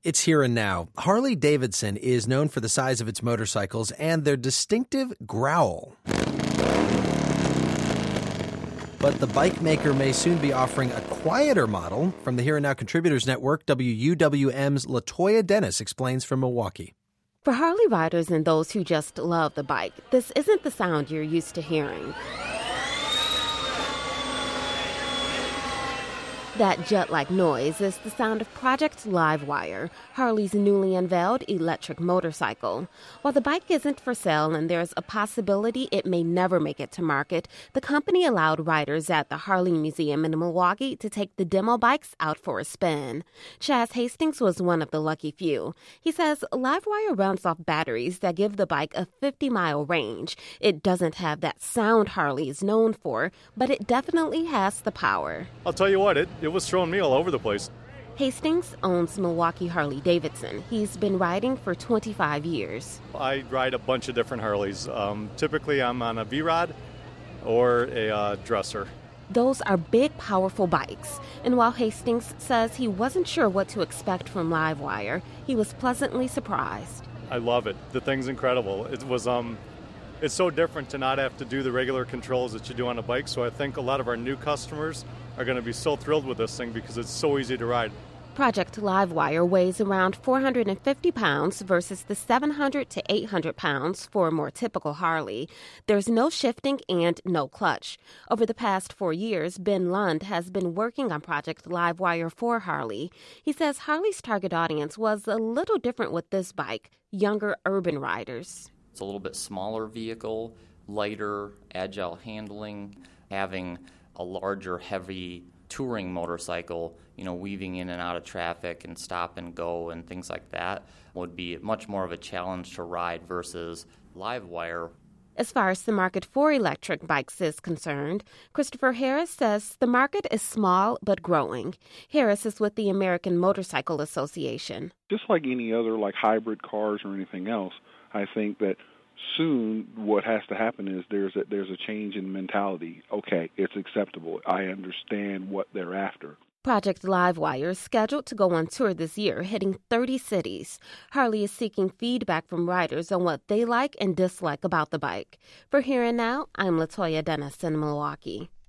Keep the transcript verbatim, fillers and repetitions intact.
It's here and now. Harley-Davidson is known for the size of its motorcycles and their distinctive growl. But the bike maker may soon be offering a quieter model. From the Here and Now Contributors Network, W U W M's LaToya Dennis explains from Milwaukee. For Harley riders and those who just love the bike, this isn't the sound you're used to hearing. That jet-like noise is the sound of Project Livewire, Harley's newly unveiled electric motorcycle. While the bike isn't for sale and there's a possibility it may never make it to market, the company allowed riders at the Harley Museum in Milwaukee to take the demo bikes out for a spin. Chaz Hastings was one of the lucky few. He says Livewire runs off batteries that give the bike a fifty-mile range. It doesn't have that sound Harley is known for, but it definitely has the power. I'll tell you what, it It was throwing me all over the place. Hastings owns Milwaukee Harley-Davidson. He's been riding for twenty-five years. I ride a bunch of different Harleys. Um, typically, I'm on a V-Rod or a uh, dresser. Those are big, powerful bikes. And while Hastings says he wasn't sure what to expect from Livewire, he was pleasantly surprised. I love it. The thing's incredible. It was um, it's so different to not have to do the regular controls that you do on a bike. So I think a lot of our new customers are going to be so thrilled with this thing because it's so easy to ride. Project Livewire weighs around four hundred fifty pounds versus the seven hundred to eight hundred pounds for a more typical Harley. There's no shifting and no clutch. Over the past four years, Ben Lund has been working on Project Livewire for Harley. He says Harley's target audience was a little different with this bike, younger urban riders. It's a little bit smaller vehicle, lighter, agile handling, having a larger, heavy touring motorcycle, you know, weaving in and out of traffic and stop and go and things like that would be much more of a challenge to ride versus Livewire. As far as the market for electric bikes is concerned, Christopher Harris says the market is small but growing. Harris is with the American Motorcycle Association. Just like any other like hybrid cars or anything else, I think that soon what has to happen is there's a, there's a change in mentality. Okay, it's acceptable. I understand what they're after. Project Livewire is scheduled to go on tour this year, hitting thirty cities. Harley is seeking feedback from riders on what they like and dislike about the bike. For Here and Now, I'm LaToya Dennis in Milwaukee.